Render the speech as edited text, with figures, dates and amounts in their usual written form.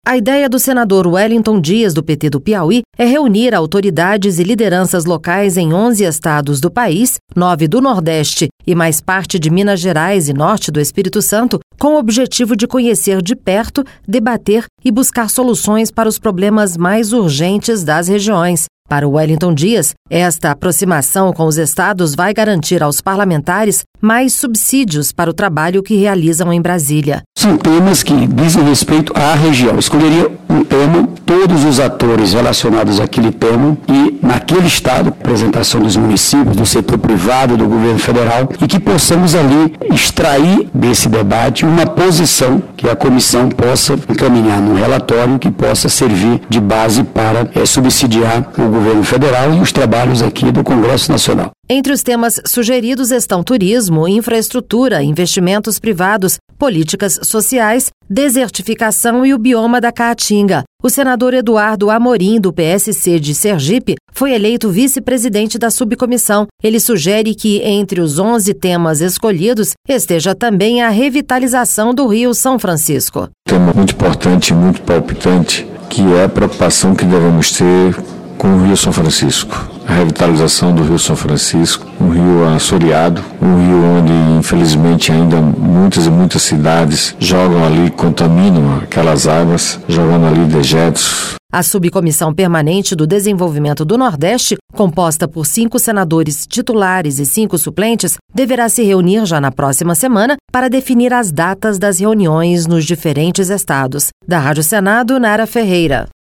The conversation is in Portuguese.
A ideia do senador Wellington Dias, do PT do Piauí, é reunir autoridades e lideranças locais em 11 estados do país, 9 do Nordeste e mais parte de Minas Gerais e Norte do Espírito Santo, com o objetivo de conhecer de perto, debater e buscar soluções para os problemas mais urgentes das regiões. Para o Wellington Dias, esta aproximação com os estados vai garantir aos parlamentares mais subsídios para o trabalho que realizam em Brasília. São temas que dizem respeito à região. Escolheria um tema, todos os atores relacionados àquele tema e, naquele estado, apresentação dos municípios, do setor privado, do governo federal, e que possamos ali extrair desse debate uma posição que a comissão possa encaminhar num relatório que possa servir de base para subsidiar o governo federal e os trabalhos aqui do Congresso Nacional. Entre os temas sugeridos estão turismo, infraestrutura, investimentos privados, políticas sociais, desertificação e o bioma da Caatinga. O senador Eduardo Amorim, do PSC de Sergipe, foi eleito vice-presidente da subcomissão. Ele sugere que, entre os 11 temas escolhidos, esteja também a revitalização do Rio São Francisco. Tema muito importante e muito palpitante, que é a preocupação que devemos ter com o Rio São Francisco. A revitalização do Rio São Francisco, um rio assoreado, um rio onde, infelizmente, ainda muitas cidades jogam ali, contaminam aquelas águas, jogando ali dejetos. A Subcomissão Permanente do Desenvolvimento do Nordeste, composta por 5 senadores titulares e 5 suplentes, deverá se reunir já na próxima semana para definir as datas das reuniões nos diferentes estados. Da Rádio Senado, Nara Ferreira.